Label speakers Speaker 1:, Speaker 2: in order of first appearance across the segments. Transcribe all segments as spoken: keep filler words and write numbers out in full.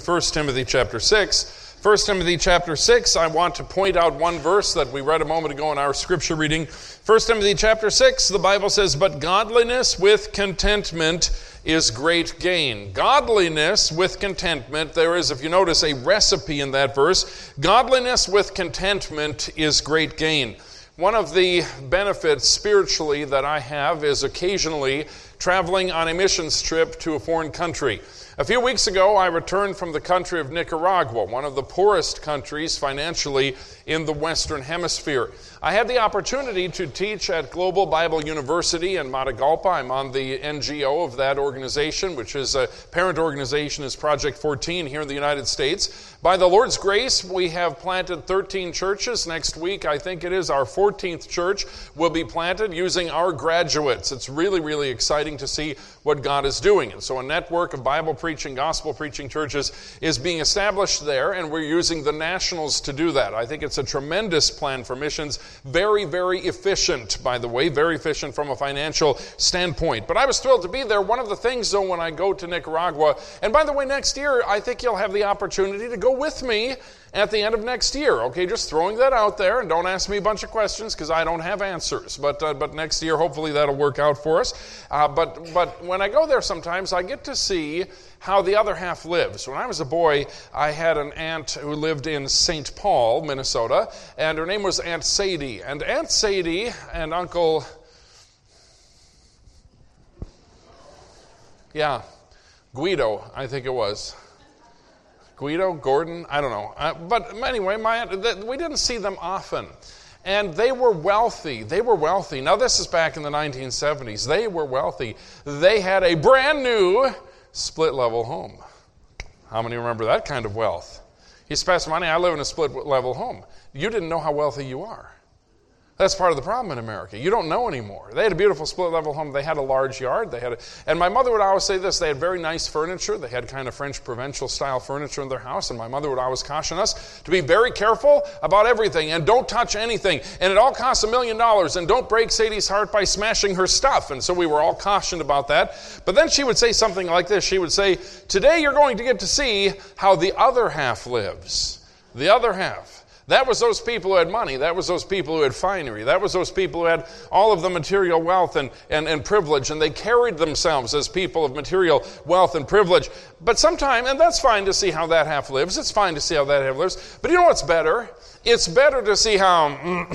Speaker 1: First Timothy chapter six. First Timothy chapter six, I want to point out one verse that we read a moment ago in our scripture reading. First Timothy chapter six, the Bible says, "But godliness with contentment is great gain." Godliness with contentment, there is, if you notice, a recipe in that verse. Godliness with contentment is great gain. One of the benefits spiritually that I have is occasionally traveling on a missions trip to a foreign country. A few weeks ago, I returned from the country of Nicaragua, one of the poorest countries financially in the Western Hemisphere. I had the opportunity to teach at Global Bible University in Matagalpa. I'm on the N G O of that organization, which is a parent organization, is Project fourteen here in the United States. By the Lord's grace, we have planted thirteen churches. Next week, I think it is, our fourteenth church will be planted using our graduates. It's really, really exciting to see what God is doing. And so a network of Bible preaching, gospel preaching churches is being established there, and we're using the nationals to do that. I think it's a tremendous plan for missions. Very, very efficient, by the way, very efficient from a financial standpoint. But I was thrilled to be there. One of the things, though, when I go to Nicaragua, and by the way, next year, I think you'll have the opportunity to go with me at the end of next year. Okay, just throwing that out there, and don't ask me a bunch of questions because I don't have answers. But uh, but next year, hopefully, that'll work out for us. Uh, but but when I go there, sometimes I get to see how the other half lives. When I was a boy, I had an aunt who lived in Saint Paul, Minnesota, and her name was Aunt Sadie. And Aunt Sadie and Uncle, yeah, Guido, I think it was. Guido, Gordon, I don't know. Uh, but anyway, my aunt, th- we didn't see them often. And they were wealthy. They were wealthy. Now, this is back in the nineteen seventies. They were wealthy. They had a brand new split-level home. How many remember that kind of wealth? He said, "Pastor Monty, I live in a split-level home." You didn't know how wealthy you are. That's part of the problem in America. You don't know anymore. They had a beautiful split-level home. They had a large yard. They had, a, and my mother would always say this: they had very nice furniture. They had kind of French provincial-style furniture in their house. And my mother would always caution us to be very careful about everything and don't touch anything. And it all costs a million dollars. And don't break Sadie's heart by smashing her stuff. And so we were all cautioned about that. But then she would say something like this. She would say, "Today you're going to get to see how the other half lives." The other half. That was those people who had money. That was those people who had finery. That was those people who had all of the material wealth and, and, and privilege, and they carried themselves as people of material wealth and privilege. But sometimes, and that's fine to see how that half lives. It's fine to see how that half lives. But you know what's better? It's better to see how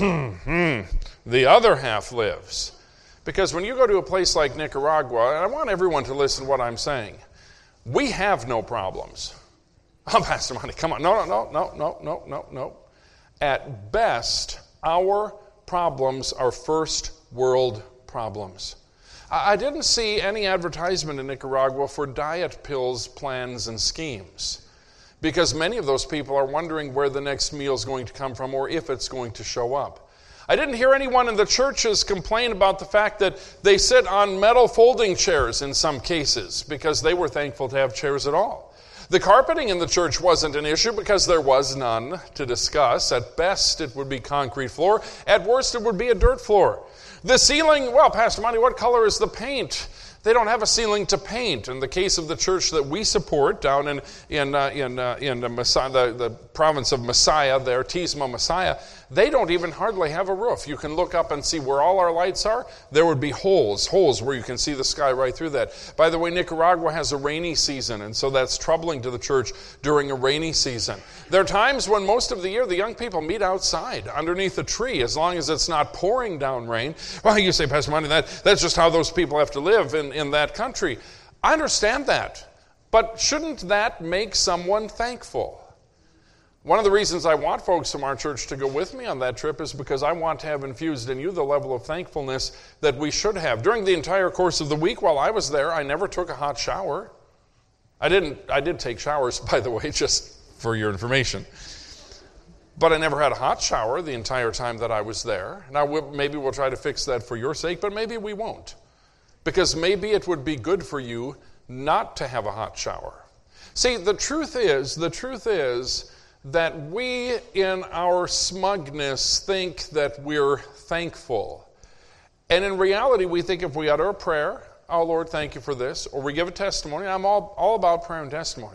Speaker 1: the other half lives. Because when you go to a place like Nicaragua, and I want everyone to listen to what I'm saying, we have no problems. Oh, Pastor Monty, come on. No, no, no, no, no, no, no. At best, our problems are first world problems. I didn't see any advertisement in Nicaragua for diet pills, plans, and schemes, because many of those people are wondering where the next meal is going to come from or if it's going to show up. I didn't hear anyone in the churches complain about the fact that they sit on metal folding chairs in some cases, because they were thankful to have chairs at all. The carpeting in the church wasn't an issue because there was none to discuss. At best, it would be concrete floor. At worst, it would be a dirt floor. The ceiling, well, Pastor Monty, what color is the paint? They don't have a ceiling to paint. In the case of the church that we support down in in uh, in uh, in the, Messiah, the, the province of Messiah, there, Tismo Messiah, they don't even hardly have a roof. You can look up and see where all our lights are. There would be holes, holes where you can see the sky right through that. By the way, Nicaragua has a rainy season, and so that's troubling to the church during a rainy season. There are times when most of the year the young people meet outside underneath a tree, as long as it's not pouring down rain. Well, you say, Pastor Monty, that that's just how those people have to live in. in that country. I understand that, but shouldn't that make someone thankful? One of the reasons I want folks from our church to go with me on that trip is because I want to have infused in you the level of thankfulness that we should have. During the entire course of the week while I was there, I never took a hot shower. I didn't. I did take showers, by the way, just for your information. But I never had a hot shower the entire time that I was there. Now, we'll, maybe we'll try to fix that for your sake, but maybe we won't. Because maybe it would be good for you not to have a hot shower. See, the truth is, the truth is that we in our smugness think that we're thankful. And in reality, we think if we utter a prayer, "Oh Lord, thank you for this," or we give a testimony. I'm all, all about prayer and testimony.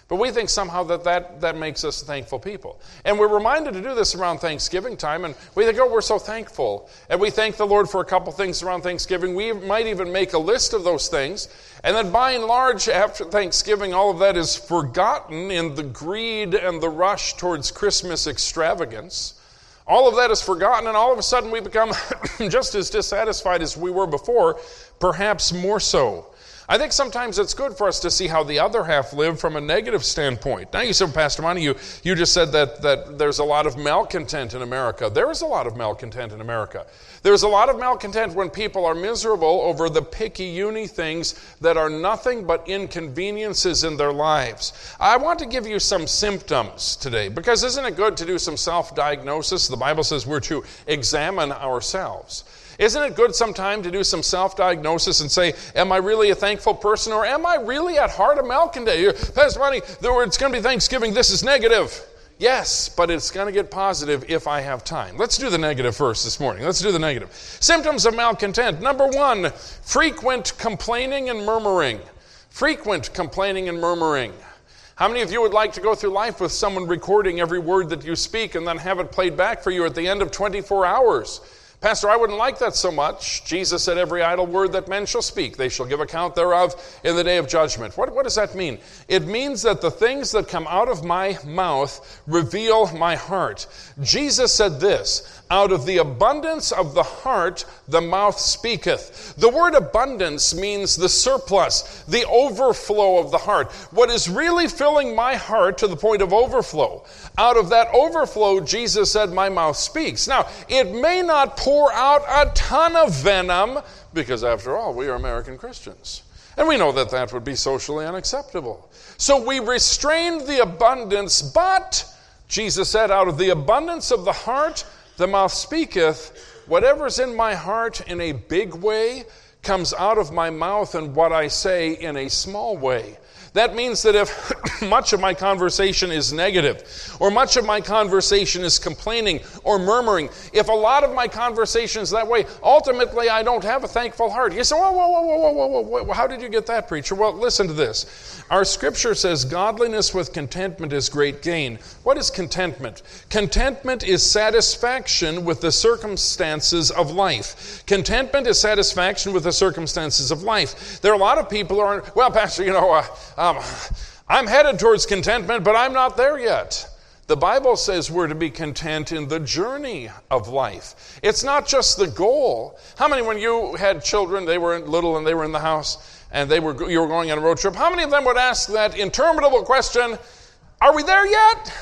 Speaker 1: But we think somehow that, that that makes us thankful people. And we're reminded to do this around Thanksgiving time, and we think, oh, we're so thankful. And we thank the Lord for a couple things around Thanksgiving. We might even make a list of those things. And then by and large, after Thanksgiving, all of that is forgotten in the greed and the rush towards Christmas extravagance. All of that is forgotten, and all of a sudden we become just as dissatisfied as we were before, perhaps more so. I think sometimes it's good for us to see how the other half live from a negative standpoint. Now you said, Pastor Monty, you, you just said that, that there's a lot of malcontent in America. There is a lot of malcontent in America. There's a lot of malcontent when people are miserable over the picky-uni things that are nothing but inconveniences in their lives. I want to give you some symptoms today, because isn't it good to do some self-diagnosis? The Bible says we're to examine ourselves. Isn't it good sometime to do some self-diagnosis and say, am I really a thankful person, or am I really at heart a malcontent? Pastor Monty, it's going to be Thanksgiving, this is negative. Yes, but it's going to get positive if I have time. Let's do the negative first this morning. Let's do the negative. Symptoms of malcontent. Number one, frequent complaining and murmuring. Frequent complaining and murmuring. How many of you would like to go through life with someone recording every word that you speak and then have it played back for you at the end of twenty-four hours? Pastor, I wouldn't like that so much. Jesus said, every idle word that men shall speak, they shall give account thereof in the day of judgment. What, what does that mean? It means that the things that come out of my mouth reveal my heart. Jesus said this, out of the abundance of the heart, the mouth speaketh. The word abundance means the surplus, the overflow of the heart. What is really filling my heart to the point of overflow? Out of that overflow, Jesus said, my mouth speaks. Now, it may not pour out a ton of venom, because after all, we are American Christians. And we know that that would be socially unacceptable. So we restrained the abundance, but Jesus said, out of the abundance of the heart, the mouth speaketh. Whatever's in my heart in a big way comes out of my mouth, and what I say in a small way. That means that if much of my conversation is negative, or much of my conversation is complaining or murmuring, if a lot of my conversation is that way, ultimately I don't have a thankful heart. You say, whoa, whoa, whoa, whoa, whoa, whoa, whoa, how did you get that, preacher? Well, listen to this. Our scripture says godliness with contentment is great gain. What is contentment? Contentment is satisfaction with the circumstances of life. Contentment is satisfaction with the circumstances of life. There are a lot of people who are, well, Pastor, you know, uh, Um, I'm headed towards contentment, but I'm not there yet. The Bible says we're to be content in the journey of life. It's not just the goal. How many, when you had children, they were little and they were in the house, and they were you were going on a road trip, how many of them would ask that interminable question, are we there yet?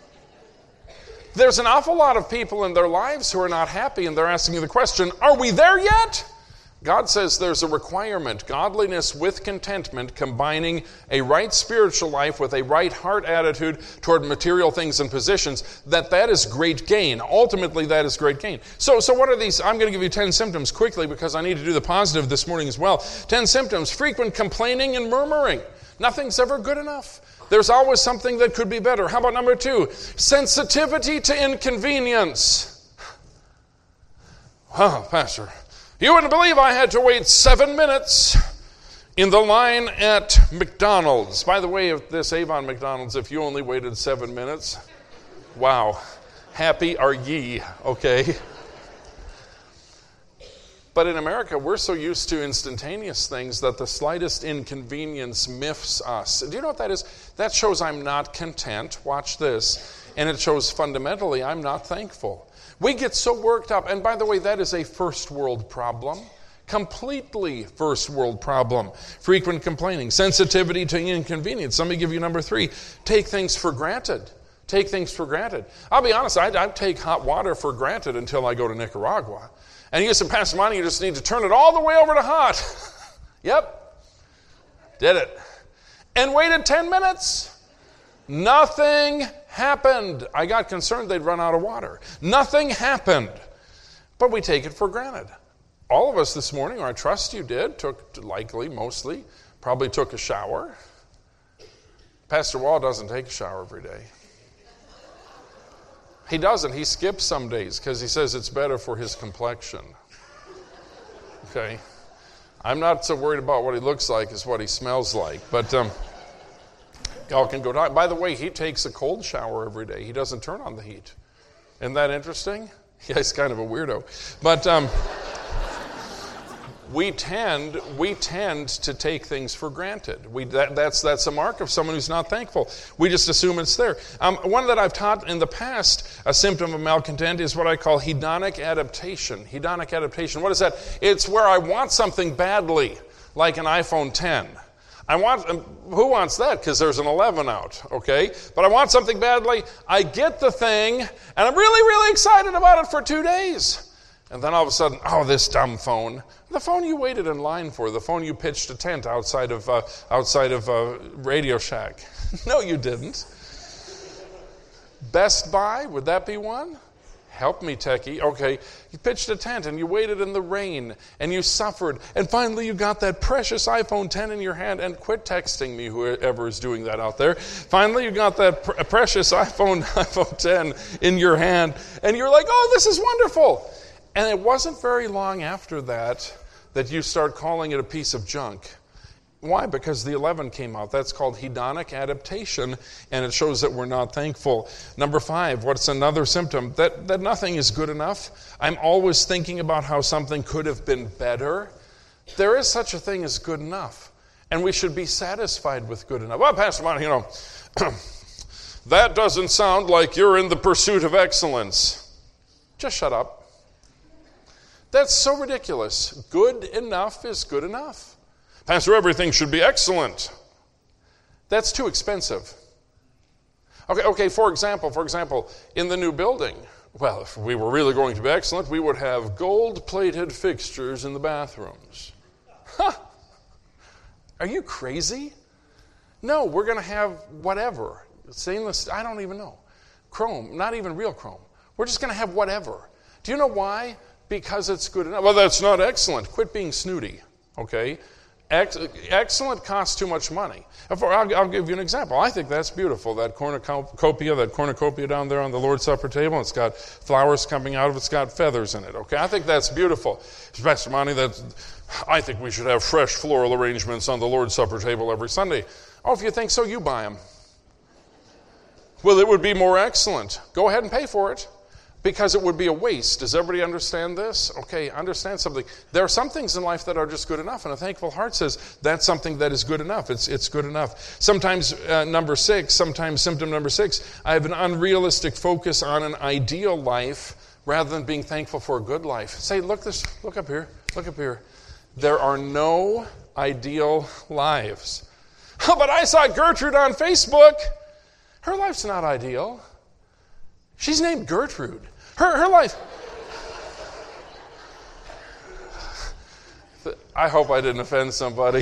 Speaker 1: There's an awful lot of people in their lives who are not happy, and they're asking you the question, are we there yet? God says there's a requirement, godliness with contentment, combining a right spiritual life with a right heart attitude toward material things and positions, that that is great gain. Ultimately, that is great gain. So, so what are these? I'm going to give you ten symptoms quickly because I need to do the positive this morning as well. ten symptoms: frequent complaining and murmuring. Nothing's ever good enough. There's always something that could be better. How about number two? Sensitivity to inconvenience. Oh, Pastor, you wouldn't believe I had to wait seven minutes in the line at McDonald's. By the way, if this Avon McDonald's, if you only waited seven minutes, wow, happy are ye, okay? But in America, we're so used to instantaneous things that the slightest inconvenience miffs us. Do you know what that is? That shows I'm not content. Watch this. And it shows fundamentally I'm not thankful. We get so worked up, and by the way, that is a first world problem. Completely first world problem. Frequent complaining, sensitivity to inconvenience. Let me give you number three. Take things for granted. Take things for granted. I'll be honest, I, I take hot water for granted until I go to Nicaragua. And you said, Pastor Monty, you just need to turn it all the way over to hot. Yep. Did it. And waited ten minutes. Nothing happened. I got concerned they'd run out of water. Nothing happened. But we take it for granted. All of us this morning, or I trust you did, took, likely, mostly, probably took a shower. Pastor Wall doesn't take a shower every day. He doesn't. He skips some days because he says it's better for his complexion. Okay? I'm not so worried about what he looks like as what he smells like. But um, Y'all can go down. By the way, he takes a cold shower every day. He doesn't turn on the heat. Isn't that interesting? Yeah, he's kind of a weirdo. But um, we tend we tend to take things for granted. We that, that's that's a mark of someone who's not thankful. We just assume it's there. Um, one that I've taught in the past, a symptom of malcontent is what I call hedonic adaptation. Hedonic adaptation. What is that? It's where I want something badly, like an iPhone ten. I want, who wants that? Because there's an eleven out, okay? But I want something badly. I get the thing, and I'm really, really excited about it for two days. And then all of a sudden, oh, this dumb phone. The phone you waited in line for, the phone you pitched a tent outside of uh, outside of uh, Radio Shack. No, you didn't. Best Buy, would that be one? Help me, techie. Okay, you pitched a tent and you waited in the rain and you suffered. And finally you got that precious iPhone ten in your hand. And quit texting me, whoever is doing that out there. Finally you got that pr- precious iPhone, iPhone ten in your hand. And you're like, oh, this is wonderful. And it wasn't very long after that that you start calling it a piece of junk. Why? Because the eleven came out. That's called hedonic adaptation, and it shows that we're not thankful. Number five, what's another symptom? That, that nothing is good enough. I'm always thinking about how something could have been better. There is such a thing as good enough, and we should be satisfied with good enough. Well, Pastor Monty, you know, that doesn't sound like you're in the pursuit of excellence. Just shut up. That's so ridiculous. Good enough is good enough. Pastor, everything should be excellent. That's too expensive. Okay, okay, for example, for example, in the new building, well, if we were really going to be excellent, we would have gold-plated fixtures in the bathrooms. Huh? Are you crazy? No, we're going to have whatever. Stainless, I don't even know. Chrome, not even real chrome. We're just going to have whatever. Do you know why? Because it's good enough. Well, that's not excellent. Quit being snooty, okay? Ex- excellent costs too much money. I'll, I'll give you an example. I think that's beautiful, that cornucopia, that cornucopia down there on the Lord's Supper table. It's got flowers coming out of it. It's got feathers in it, okay? I think that's beautiful. Pastor Monty, that, I think we should have fresh floral arrangements on the Lord's Supper table every Sunday. Oh, if you think so, you buy them. Well, it would be more excellent. Go ahead and pay for it. Because it would be a waste. Does everybody understand this? Okay, understand something. There are some things in life that are just good enough, and a thankful heart says that's something that is good enough. It's it's good enough. Sometimes, uh, number six, sometimes symptom number six, I have an unrealistic focus on an ideal life rather than being thankful for a good life. Say, look this, look up here, look up here. There are no ideal lives. Oh, but I saw Gertrude on Facebook. Her life's not ideal. She's named Gertrude. Her her life. I hope I didn't offend somebody.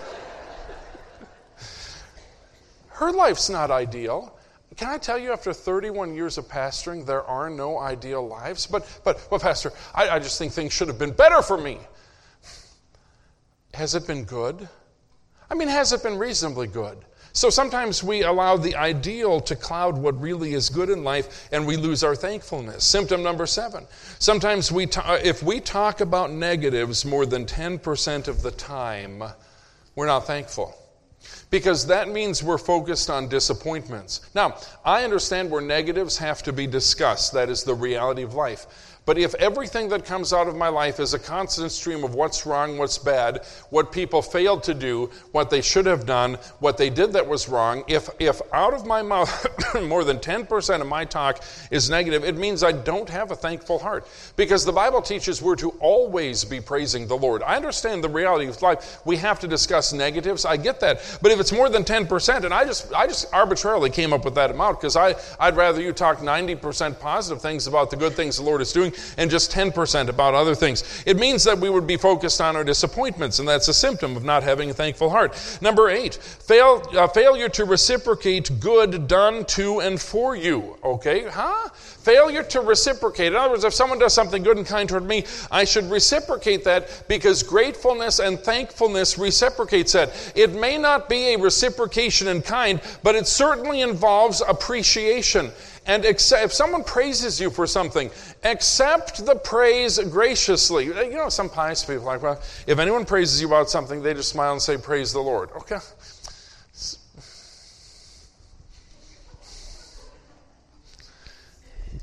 Speaker 1: Her life's not ideal. Can I tell you, after thirty-one years of pastoring, there are no ideal lives? But, but well, Pastor, I, I just think things should have been better for me. Has it been good? I mean, has it been reasonably good? So sometimes we allow the ideal to cloud what really is good in life, and we lose our thankfulness. Symptom number seven. Sometimes we, ta- if we talk about negatives more than ten percent of the time, we're not thankful. Because that means we're focused on disappointments. Now, I understand where negatives have to be discussed. That is the reality of life. But if everything that comes out of my life is a constant stream of what's wrong, what's bad, what people failed to do, what they should have done, what they did that was wrong, if if out of my mouth more than ten percent of my talk is negative, it means I don't have a thankful heart. Because the Bible teaches we're to always be praising the Lord. I understand the reality of life. We have to discuss negatives. I get that. But if it's more than ten percent, and I just I just arbitrarily came up with that amount because I, I'd rather you talk ninety percent positive things about the good things the Lord is doing and just ten percent about other things. It means that we would be focused on our disappointments, and that's a symptom of not having a thankful heart. Number eight, fail, uh, failure to reciprocate good done to and for you. Okay, huh? Failure to reciprocate. In other words, if someone does something good and kind toward me, I should reciprocate that because gratefulness and thankfulness reciprocates that. It may not be a reciprocation in kind, but it certainly involves appreciation. And accept, if someone praises you for something, accept the praise graciously. You know, some pious people are like, well, if anyone praises you about something, they just smile and say, praise the Lord. Okay.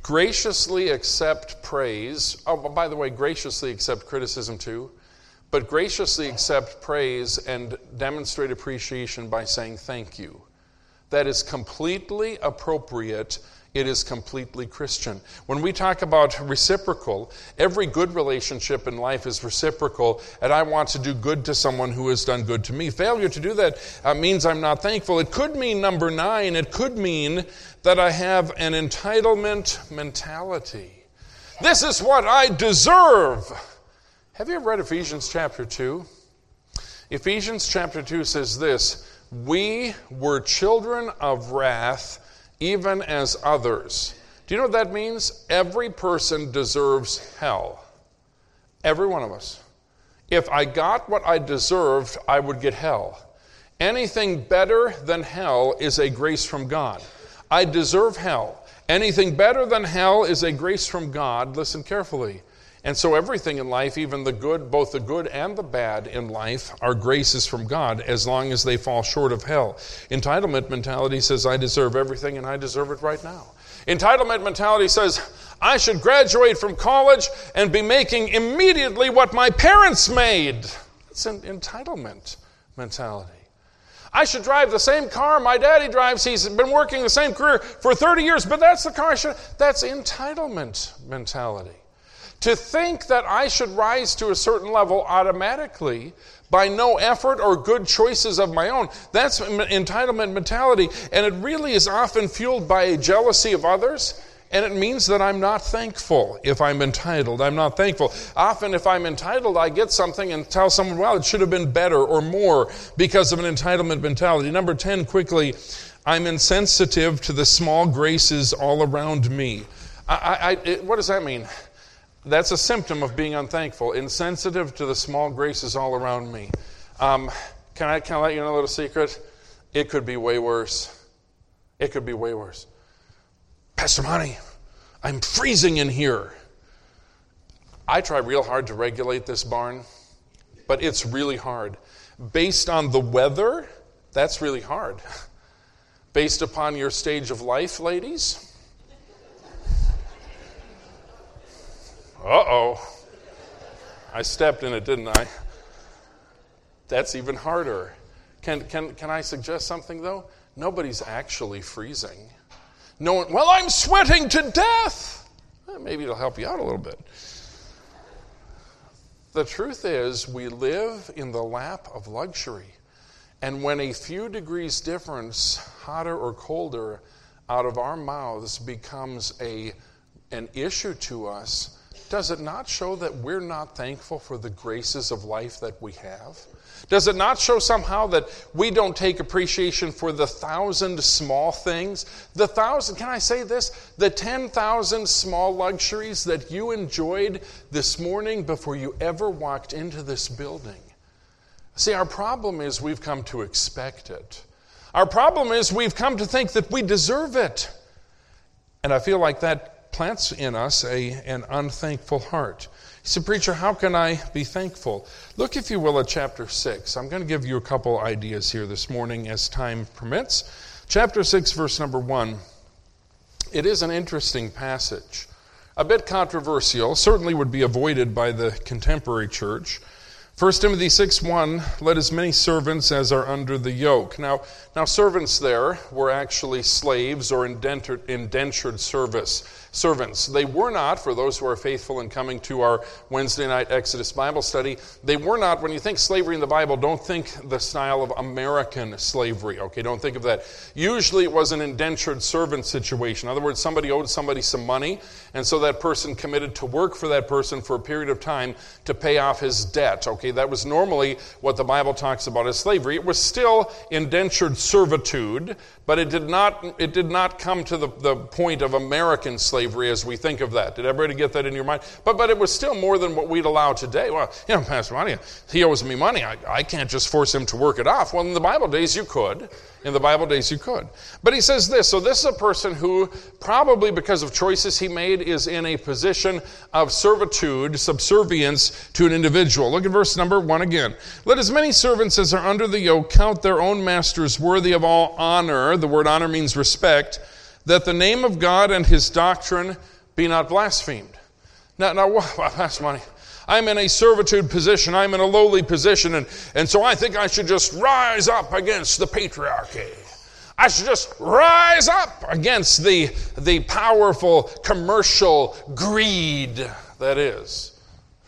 Speaker 1: graciously accept praise. Oh, by the way, graciously accept criticism too. But graciously accept praise and demonstrate appreciation by saying thank you. That is completely appropriate. It is completely Christian. When we talk about reciprocal, every good relationship in life is reciprocal, and I want to do good to someone who has done good to me. Failure to do that uh, means I'm not thankful. It could mean, number nine, it could mean that I have an entitlement mentality. This is what I deserve. Have you ever read Ephesians chapter two? Ephesians chapter two says this, we were children of wrath, even as others. Do you know what that means? Every person deserves hell. Every one of us. If I got what I deserved, I would get hell. Anything better than hell is a grace from God. I deserve hell. Anything better than hell is a grace from God. Listen carefully. And so everything in life, even the good, both the good and the bad in life, are graces from God as long as they fall short of hell. Entitlement mentality says, I deserve everything and I deserve it right now. Entitlement mentality says, I should graduate from college and be making immediately what my parents made. It's an entitlement mentality. I should drive the same car my daddy drives. He's been working the same career for thirty years, but that's the car I should. That's entitlement mentality. To think that I should rise to a certain level automatically by no effort or good choices of my own, that's entitlement mentality, and it really is often fueled by a jealousy of others, and it means that I'm not thankful if I'm entitled. I'm not thankful. Often if I'm entitled, I get something and tell someone, well, it should have been better or more because of an entitlement mentality. Number ten, quickly, I'm insensitive to the small graces all around me. I, I, it, what does that mean? That's a symptom of being unthankful, insensitive to the small graces all around me. Um, can I can I let you know a little secret? It could be way worse. It could be way worse. Pastor Monty, I'm freezing in here. I try real hard to regulate this barn, but it's really hard. Based on the weather, that's really hard. Based upon your stage of life, ladies, uh-oh. I stepped in it, didn't I? That's even harder. Can can can I suggest something, though? Nobody's actually freezing. No one, well, I'm sweating to death. Well, maybe it'll help you out a little bit. The truth is, we live in the lap of luxury. And when a few degrees difference, hotter or colder, out of our mouths becomes a an issue to us, does it not show that we're not thankful for the graces of life that we have? Does it not show somehow that we don't take appreciation for the thousand small things? The thousand, can I say this? The ten thousand small luxuries that you enjoyed this morning before you ever walked into this building. See, our problem is we've come to expect it. Our problem is we've come to think that we deserve it. And I feel like that plants in us a, an unthankful heart. He said, preacher, how can I be thankful? Look, if you will, at chapter six. I'm going to give you a couple ideas here this morning as time permits. Chapter six, verse number one. It is an interesting passage. A bit controversial, certainly would be avoided by the contemporary church. First Timothy six one, let as many servants as are under the yoke. Now, now servants there were actually slaves or indentured, indentured service servants. They were not, for those who are faithful in coming to our Wednesday night Exodus Bible study, they were not, when you think slavery in the Bible, don't think the style of American slavery, okay? Don't think of that. Usually it was an indentured servant situation. In other words, somebody owed somebody some money, and so that person committed to work for that person for a period of time to pay off his debt, okay? That was normally what the Bible talks about as slavery. It was still indentured servitude, but it did not it did not come to the, the point of American slavery as we think of that. Did everybody get that in your mind? But but it was still more than what we'd allow today. Well, you know, Pastor Monty, he owes me money. I, I can't just force him to work it off. Well, in the Bible days, you could. In the Bible days, you could. But he says this. So this is a person who, probably because of choices he made, is in a position of servitude, subservience to an individual. Look at verse number one again. Let as many servants as are under the yoke count their own masters worthy of all honor. The word honor means respect. That the name of God and his doctrine be not blasphemed. Now, now well, Pastor Monty, I'm in a servitude position. I'm in a lowly position, and, and so I think I should just rise up against the patriarchy. I should just rise up against the, the powerful commercial greed that is.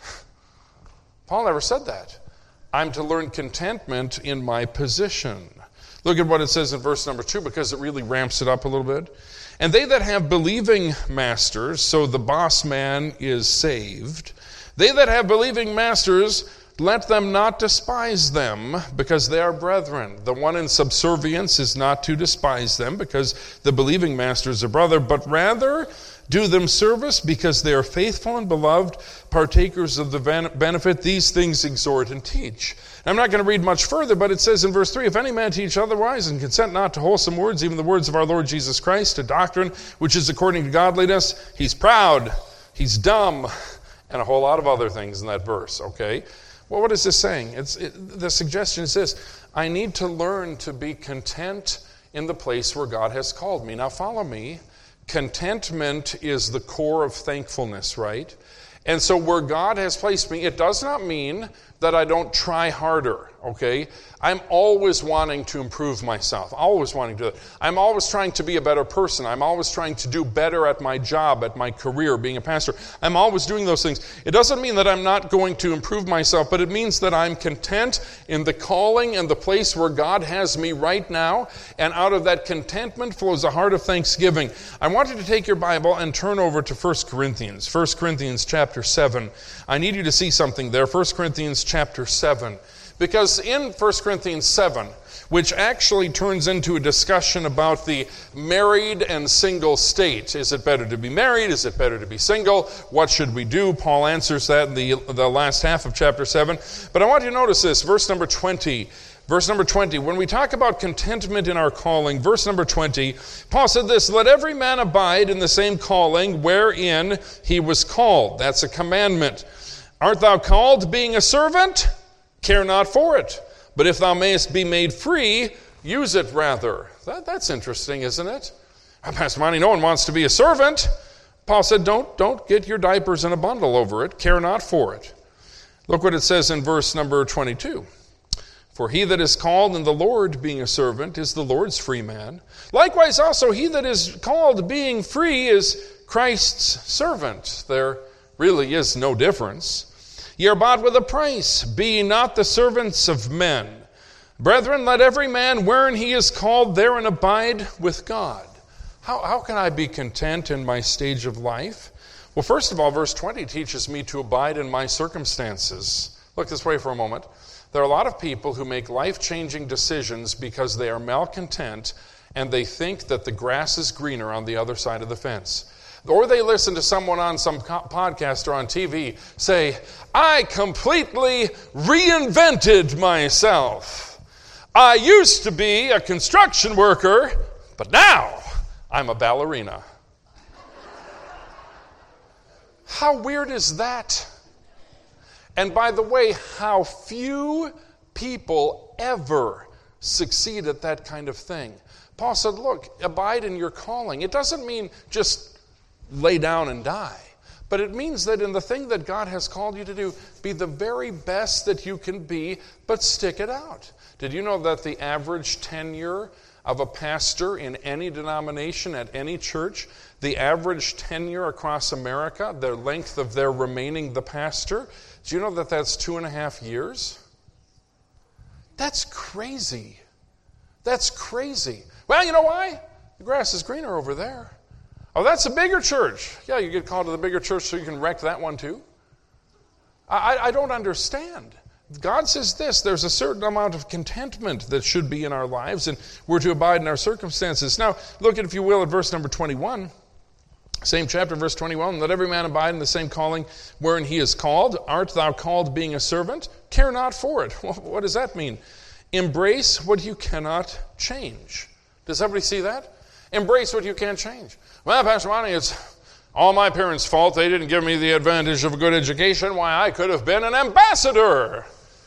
Speaker 1: Paul never said that. I'm to learn contentment in my position. Look at what it says in verse number two, because it really ramps it up a little bit. And they that have believing masters, so the boss man is saved, they that have believing masters, let them not despise them, because they are brethren. The one in subservience is not to despise them, because the believing master is a brother, but rather do them service, because they are faithful and beloved, partakers of the benefit. These things exhort and teach. I'm not going to read much further, but it says in verse three, if any man teach otherwise, and consent not to wholesome words, even the words of our Lord Jesus Christ, to doctrine which is according to godliness, he's proud, he's dumb, and a whole lot of other things in that verse, okay? Well, what is this saying? It's, it, the suggestion is this: I need to learn to be content in the place where God has called me. Now follow me. Contentment is the core of thankfulness, right? And so where God has placed me, it does not mean that I don't try harder, okay? I'm always wanting to improve myself, always wanting to do that. I'm always trying to be a better person. I'm always trying to do better at my job, at my career, being a pastor. I'm always doing those things. It doesn't mean that I'm not going to improve myself, but it means that I'm content in the calling and the place where God has me right now, and out of that contentment flows a heart of thanksgiving. I want you to take your Bible and turn over to First Corinthians, First Corinthians chapter seven. I need you to see something there, First Corinthians chapter seven. Because in First Corinthians seven, which actually turns into a discussion about the married and single state. Is it better to be married? Is it better to be single? What should we do? Paul answers that in the, the last half of chapter seven. But I want you to notice this, verse number twenty. Verse number twenty, when we talk about contentment in our calling, verse number twenty, Paul said this, let every man abide in the same calling wherein he was called. That's a commandment. Art thou called being a servant? Care not for it. But if thou mayest be made free, use it rather. That, that's interesting, isn't it? Pastor Monty, no one wants to be a servant. Paul said, don't, don't get your diapers in a bundle over it. Care not for it. Look what it says in verse number twenty-two. For he that is called in the Lord being a servant is the Lord's free man. Likewise also he that is called being free is Christ's servant. There really is no difference. Ye are bought with a price. Be ye not the servants of men. Brethren, let every man wherein he is called therein abide with God. How, how can I be content in my stage of life? Well, first of all, verse twenty teaches me to abide in my circumstances. Look this way for a moment. There are a lot of people who make life-changing decisions because they are malcontent and they think that the grass is greener on the other side of the fence. Or they listen to someone on some podcast or on T V say, I completely reinvented myself. I used to be a construction worker, but now I'm a ballerina. How weird is that? And by the way, how few people ever succeed at that kind of thing. Paul said, look, abide in your calling. It doesn't mean just lay down and die. But it means that in the thing that God has called you to do, be the very best that you can be, but stick it out. Did you know that the average tenure of a pastor in any denomination at any church, the average tenure across America, the length of their remaining the pastor, do you know that that's two and a half years? That's crazy. That's crazy. Well, you know why? The grass is greener over there. Oh, that's a bigger church. Yeah, you get called to the bigger church so you can wreck that one too. I, I don't understand. God says this, there's a certain amount of contentment that should be in our lives, and we're to abide in our circumstances. Now, look at, if you will, at verse number twenty-one. Same chapter, verse twenty-one. Let every man abide in the same calling wherein he is called. Art thou called being a servant? Care not for it. Well, what does that mean? Embrace what you cannot change. Does everybody see that? Embrace what you can't change. Well, Pastor Monty, it's all my parents' fault. They didn't give me the advantage of a good education. Why, I could have been an ambassador.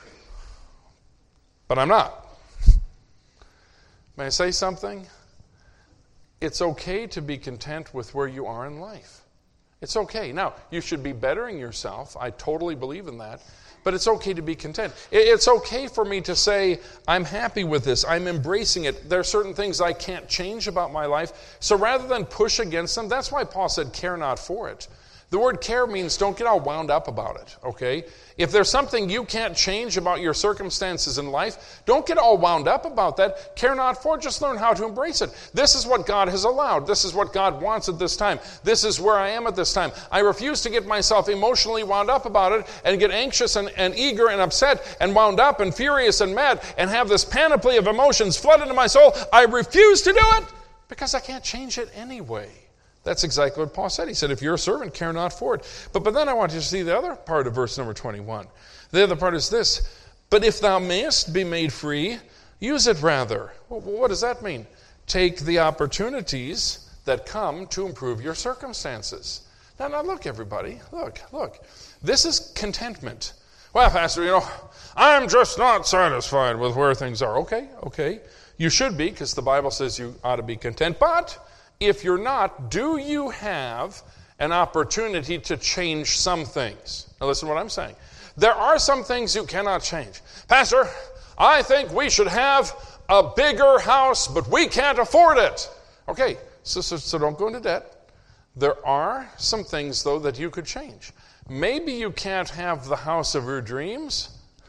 Speaker 1: But I'm not. May I say something? It's okay to be content with where you are in life. It's okay. Now, you should be bettering yourself. I totally believe in that. But it's okay to be content. It's okay for me to say, I'm happy with this. I'm embracing it. There are certain things I can't change about my life. So rather than push against them, that's why Paul said, care not for it. The word care means don't get all wound up about it, okay? If there's something you can't change about your circumstances in life, don't get all wound up about that. Care not for it. Just learn how to embrace it. This is what God has allowed. This is what God wants at this time. This is where I am at this time. I refuse to get myself emotionally wound up about it and get anxious and, and eager and upset and wound up and furious and mad and have this panoply of emotions flood into my soul. I refuse to do it because I can't change it anyway. That's exactly what Paul said. He said, if you're a servant, care not for it. But, but then I want you to see the other part of verse number twenty-one. The other part is this. But if thou mayest be made free, use it rather. Well, what does that mean? Take the opportunities that come to improve your circumstances. Now, now look, everybody. Look, look. This is contentment. Well, Pastor, you know, I'm just not satisfied with where things are. Okay, okay. You should be, because the Bible says you ought to be content. But if you're not, do you have an opportunity to change some things? Now listen to what I'm saying. There are some things you cannot change. Pastor, I think we should have a bigger house, but we can't afford it. Okay, so, so, so don't go into debt. There are some things, though, that you could change. Maybe you can't have the house of your dreams.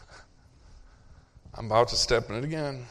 Speaker 1: I'm about to step in it again.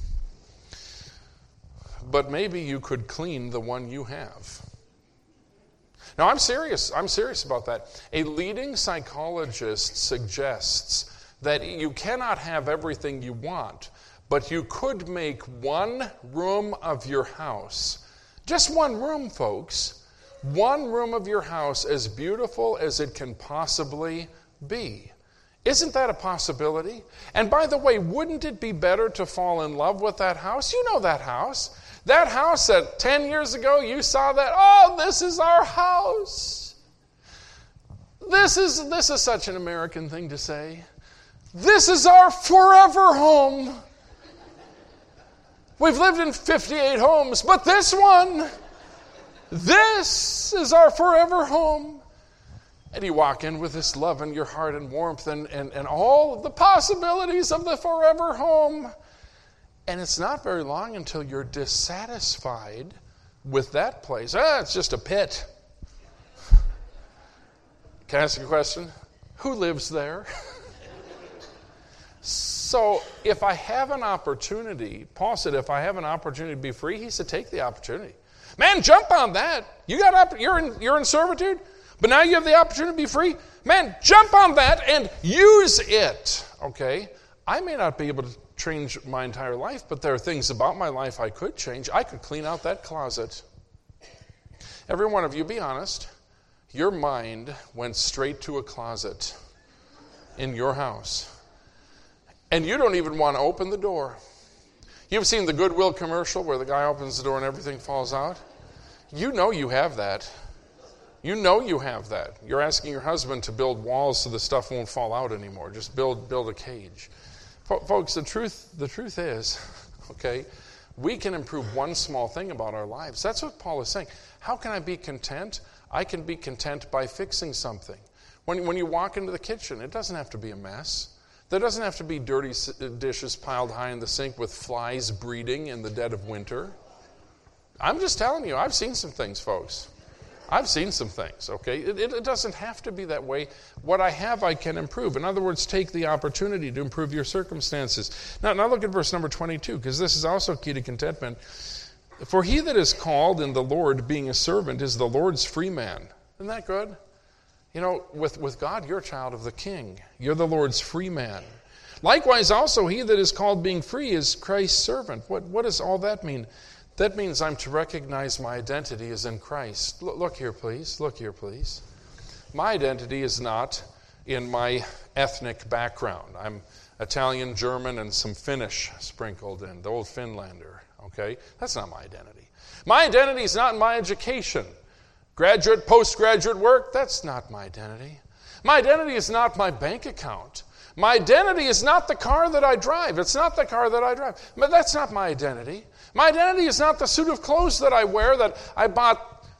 Speaker 1: But maybe you could clean the one you have. Now, I'm serious. I'm serious about that. A leading psychologist suggests that you cannot have everything you want, but you could make one room of your house, just one room, folks, one room of your house as beautiful as it can possibly be. Isn't that a possibility? And by the way, wouldn't it be better to fall in love with that house? You know that house. That house that ten years ago you saw that, oh, this is our house. This is, this is such an American thing to say. This is our forever home. We've lived in fifty-eight homes, but this one, this is our forever home. And you walk in with this love in your heart and warmth and, and, and all the possibilities of the forever home. And it's not very long until you're dissatisfied with that place. Ah, it's just a pit. Can I ask you a question? Who lives there? So if I have an opportunity, Paul said, if I have an opportunity to be free, he said, take the opportunity. Man, jump on that. You got up, you're in, you're in servitude, but now you have the opportunity to be free. Man, jump on that and use it. Okay? I may not be able to change my entire life, but there are things about my life I could change. I could clean out that closet. Every one of you, be honest. Your mind went straight to a closet in your house. And you don't even want to open the door. You've seen the Goodwill commercial where the guy opens the door and everything falls out? You know you have that. You know you have that. You're asking your husband to build walls so the stuff won't fall out anymore. Just build build a cage. Folks, the truth, the truth is, okay, we can improve one small thing about our lives. That's what Paul is saying. How can I be content? I can be content by fixing something. When, when you walk into the kitchen, it doesn't have to be a mess. There doesn't have to be dirty dishes piled high in the sink with flies breeding in the dead of winter. I'm just telling you, I've seen some things, folks. I've seen some things, okay? It, it, it doesn't have to be that way. What I have, I can improve. In other words, take the opportunity to improve your circumstances. Now, now look at verse number twenty-two, because this is also key to contentment. For he that is called in the Lord, being a servant, is the Lord's free man. Isn't that good? You know, with, with God, you're a child of the King. You're the Lord's free man. Likewise, also, he that is called being free is Christ's servant. What, what does all that mean? That means I'm to recognize my identity is in Christ. Look, look here, please. Look here, please. My identity is not in my ethnic background. I'm Italian, German, and some Finnish sprinkled in, the old Finlander, okay? That's not my identity. My identity is not in my education. Graduate, postgraduate work, that's not my identity. My identity is not my bank account. My identity is not the car that I drive. It's not the car that I drive. But that's not my identity. My identity is not the suit of clothes that I wear that I bought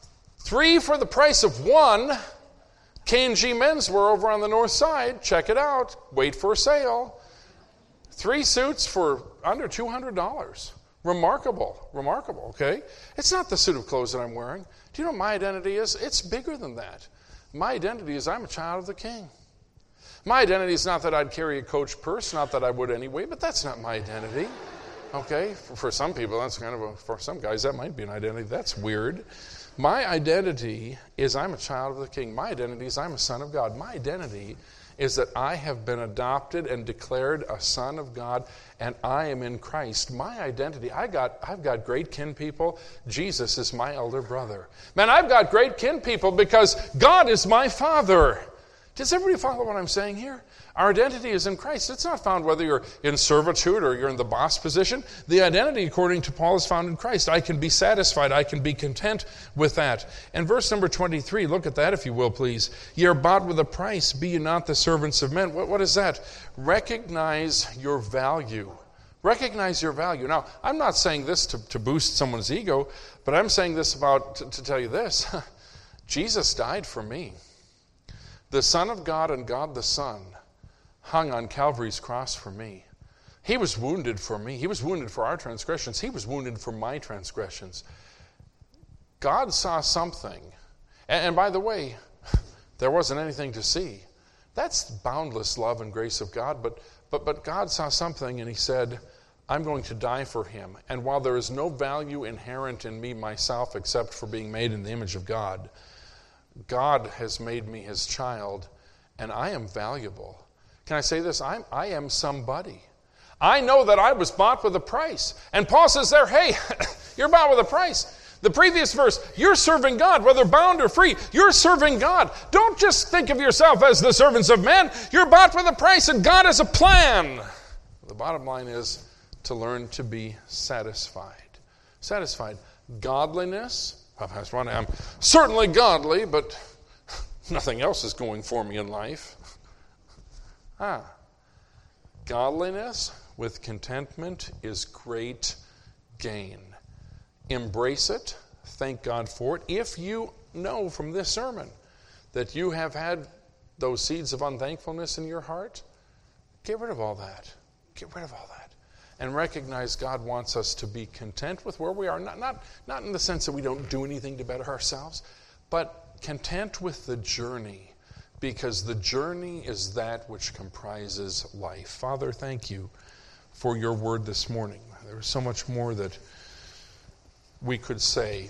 Speaker 1: Three for the price of one. K and G Menswear over on the north side. Check it out. Wait for a sale. Three suits for under two hundred dollars. Remarkable. Remarkable, okay? It's not the suit of clothes that I'm wearing. Do you know what my identity is? It's bigger than that. My identity is I'm a child of the King. My identity is not that I'd carry a Coach purse, not that I would anyway, but that's not my identity. Okay? For, for some people, that's kind of a, for some guys, that might be an identity. That's weird. My identity is I'm a child of the King. My identity is I'm a son of God. My identity is that I have been adopted and declared a son of God, and I am in Christ. My identity, I got, I've got great kin people. Jesus is my elder brother. Man, I've got great kin people because God is my father. Does everybody follow what I'm saying here? Our identity is in Christ. It's not found whether you're in servitude or you're in the boss position. The identity, according to Paul, is found in Christ. I can be satisfied. I can be content with that. And verse number twenty-three, look at that if you will, please. Ye are bought with a price. Be ye not the servants of men. What, what is that? Recognize your value. Recognize your value. Now, I'm not saying this to, to boost someone's ego, but I'm saying this about to, to tell you this. Jesus died for me. The Son of God and God the Son hung on Calvary's cross for me. He was wounded for me. He was wounded for our transgressions. He was wounded for my transgressions. God saw something. And, and by the way, there wasn't anything to see. That's boundless love and grace of God. But, but, but God saw something and he said, I'm going to die for him. And while there is no value inherent in me myself except for being made in the image of God, God has made me his child, and I am valuable. Can I say this? I'm, I am somebody. I know that I was bought with a price. And Paul says there, hey, you're bought with a price. The previous verse, you're serving God, whether bound or free. You're serving God. Don't just think of yourself as the servants of men. You're bought with a price, and God has a plan. The bottom line is to learn to be satisfied. Satisfied. Godliness. Pastor Ron, I'm certainly godly, but nothing else is going for me in life. Ah, godliness with contentment is great gain. Embrace it. Thank God for it. If you know from this sermon that you have had those seeds of unthankfulness in your heart, get rid of all that. Get rid of all that. And recognize God wants us to be content with where we are. Not, not, not in the sense that we don't do anything to better ourselves, but content with the journey, because the journey is that which comprises life. Father, thank you for your word this morning. There's so much more that we could say.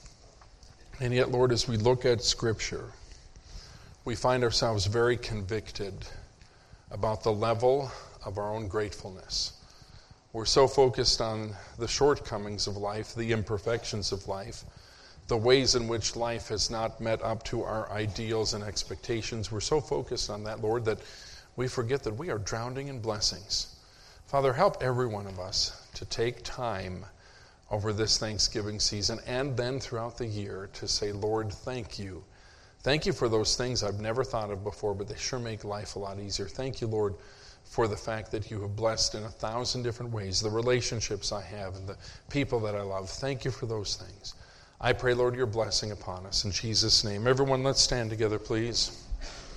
Speaker 1: And yet, Lord, as we look at Scripture, we find ourselves very convicted about the level of our own gratefulness. We're so focused on the shortcomings of life, the imperfections of life, the ways in which life has not met up to our ideals and expectations. We're so focused on that, Lord, that we forget that we are drowning in blessings. Father, help every one of us to take time over this Thanksgiving season and then throughout the year to say, Lord, thank you. Thank you for those things I've never thought of before, but they sure make life a lot easier. Thank you, Lord, for the fact that you have blessed in a thousand different ways the relationships I have and the people that I love. Thank you for those things. I pray, Lord, your blessing upon us. In Jesus' name. Everyone, let's stand together, please.